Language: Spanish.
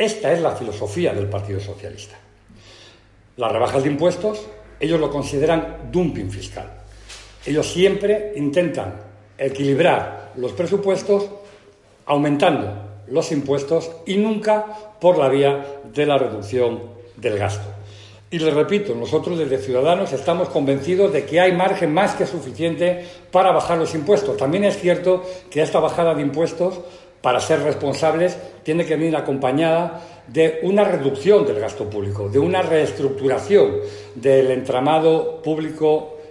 Esta es la filosofía del Partido Socialista. Las rebajas de impuestos, ellos lo consideran dumping fiscal. Ellos siempre intentan equilibrar los presupuestos aumentando los impuestos y nunca por la vía de la reducción del gasto. Y les repito, nosotros desde Ciudadanos estamos convencidos de que hay margen más que suficiente para bajar los impuestos. También es cierto que esta bajada de impuestos, para ser responsables, tiene que venir acompañada de una reducción del gasto público, de una reestructuración del entramado público